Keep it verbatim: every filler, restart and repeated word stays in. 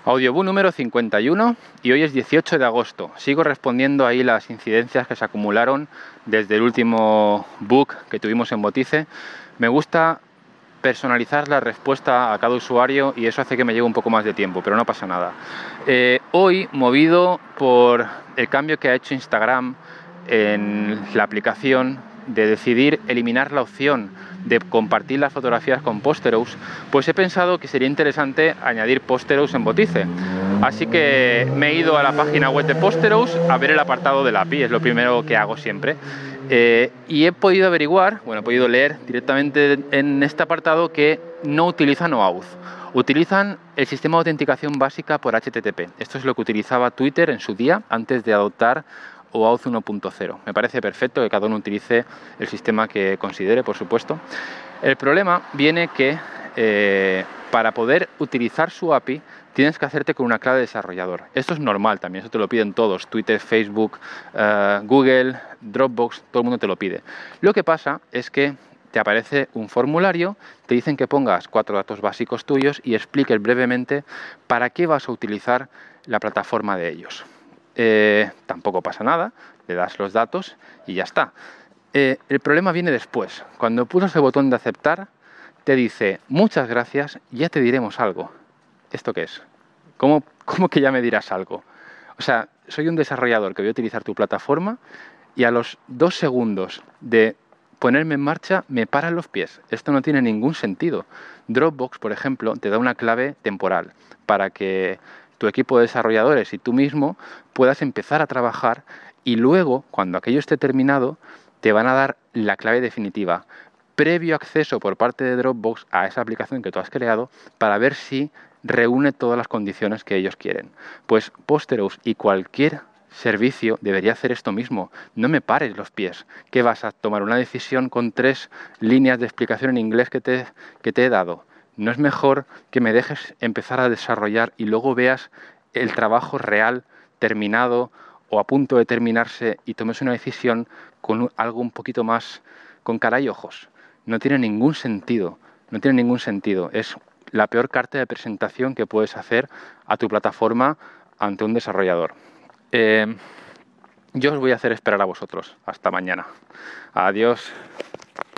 Audiobook número cincuenta y uno y hoy es dieciocho de agosto. Sigo respondiendo ahí las incidencias que se acumularon desde el último book que tuvimos en Botice. Me gusta personalizar la respuesta a cada usuario y eso hace que me lleve un poco más de tiempo, pero no pasa nada. Eh, hoy, movido por el cambio que ha hecho Instagram en la aplicación de decidir eliminar la opción de compartir las fotografías con Posterous, pues he pensado que sería interesante añadir Posterous en Botice. Así que me he ido a la página web de Posterous a ver el apartado de la A P I, es lo primero que hago siempre. Eh, y he podido averiguar, bueno, he podido leer directamente en este apartado que no utilizan OAuth. Utilizan el sistema de autenticación básica por H T T P. Esto es lo que utilizaba Twitter en su día antes de adoptar OAuth uno punto cero. Me parece perfecto que cada uno utilice el sistema que considere, por supuesto. El problema viene que eh, para poder utilizar su A P I tienes que hacerte con una clave de desarrollador. Esto es normal también, eso te lo piden todos, Twitter, Facebook, uh, Google, Dropbox, todo el mundo te lo pide. Lo que pasa es que te aparece un formulario, te dicen que pongas cuatro datos básicos tuyos y expliques brevemente para qué vas a utilizar la plataforma de ellos. Eh, tampoco pasa nada, le das los datos y ya está. Eh, el problema viene después. Cuando pulsas el botón de aceptar, te dice muchas gracias, ya te diremos algo. ¿Esto qué es? ¿Cómo, cómo que ya me dirás algo? O sea, soy un desarrollador que voy a utilizar tu plataforma y a los dos segundos de ponerme en marcha me paran los pies. Esto no tiene ningún sentido. Dropbox, por ejemplo, te da una clave temporal para que tu equipo de desarrolladores y tú mismo puedas empezar a trabajar y luego, cuando aquello esté terminado, te van a dar la clave definitiva, previo acceso por parte de Dropbox a esa aplicación que tú has creado para ver si reúne todas las condiciones que ellos quieren. Pues Posterous y cualquier servicio debería hacer esto mismo. No me pares los pies. ¿Qué vas a tomar una decisión con tres líneas de explicación en inglés que te, que te he dado? ¿No es mejor que me dejes empezar a desarrollar y luego veas el trabajo real, terminado o a punto de terminarse y tomes una decisión con algo un poquito más con cara y ojos? No tiene ningún sentido. No tiene ningún sentido. Es la peor carta de presentación que puedes hacer a tu plataforma ante un desarrollador. Eh, yo os voy a hacer esperar a vosotros. Hasta mañana. Adiós.